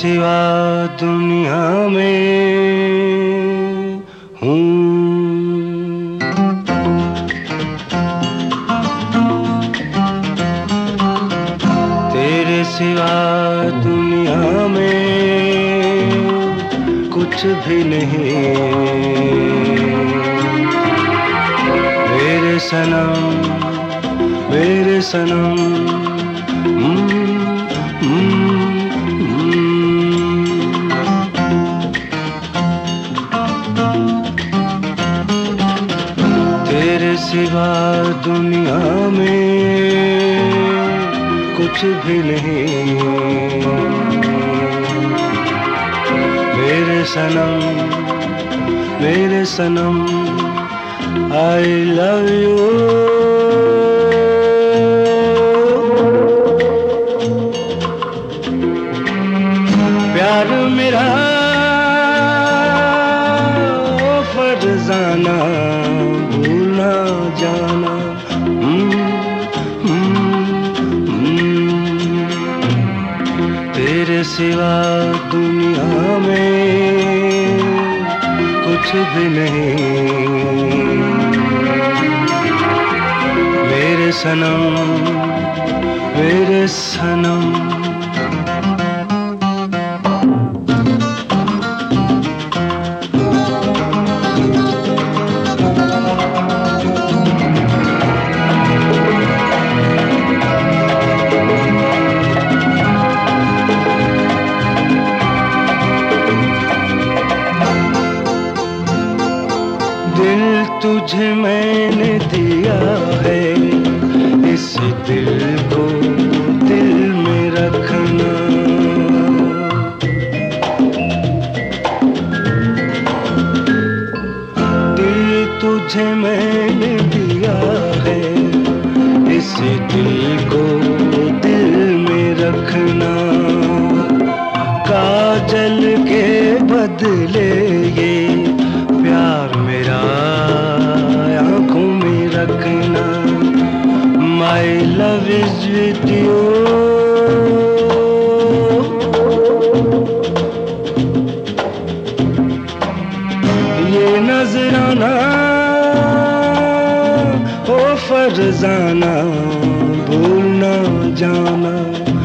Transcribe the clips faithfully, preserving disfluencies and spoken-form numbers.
सिवा दुनिया में हूँ। तेरे सिवा दुनिया में कुछ भी नहीं। मेरे सनम मेरे सनम तेरे सिवा दुनिया में कुछ भी नहीं। मेरे सनम मेरे सनम I love you। प्यार मेरा फरजाना भूल ना जाना। तेरे सिवा दुनिया में कुछ भी नहीं। मेरे सनम मेरे सनम दिल तुझे मैंने दिया है, इस दिल को दिल में रखना। दिल तुझे मैंने दिया है, इस दिल को दिल में रखना। काजल के बदले ये प्यार मेरा आँखों में रखना। My love is with you। ये नजराना ओ फरजाना भूल ना जाना।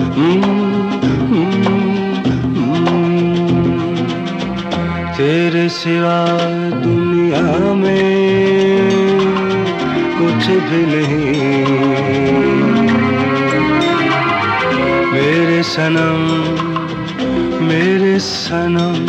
तेरे सिवा दुनिया में कुछ भी नहीं। मेरे सनम मेरे सनम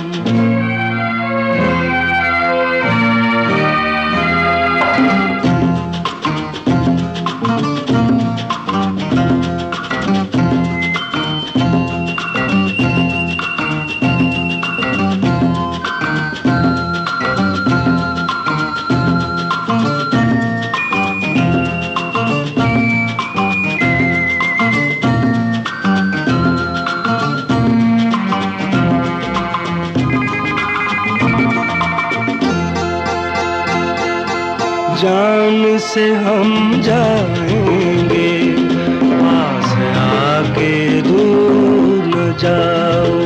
जान से हम जाएंगे, पास आके दूर न जाओ।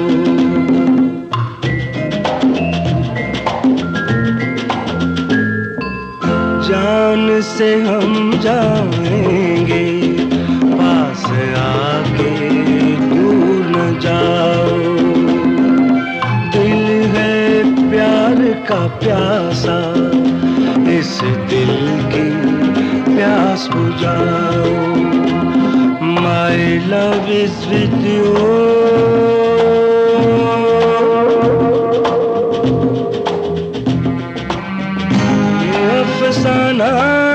जान से हम जाएंगे, पास आके दूर न जाओ। दिल है प्यार का प्यासा, इस दिल की प्यास बुझाओ। My love is with you। ये अफसाना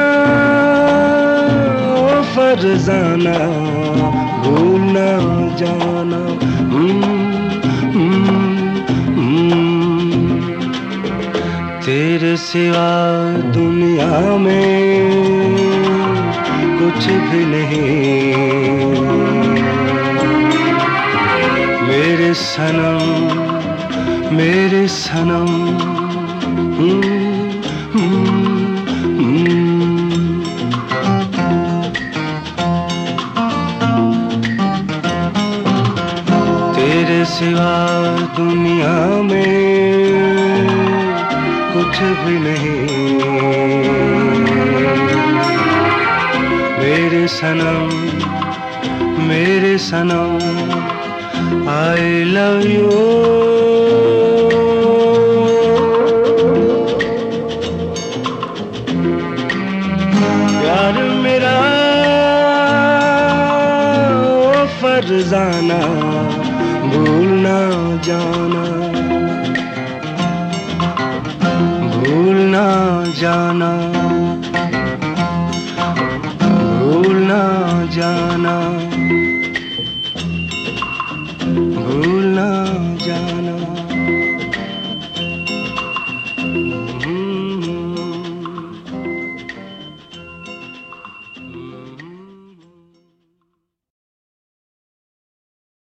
ओ फरजाना भूल ना जाना। तेरे सिवा दुनिया में कुछ भी नहीं। मेरे सनम मेरे सनम सिवा दुनिया में कुछ भी नहीं। मेरे सनम मेरे सनम आई लव यू। प्यार मेरा फरजाना भूल ना जाना, भूल ना जाना, भूल ना जाना।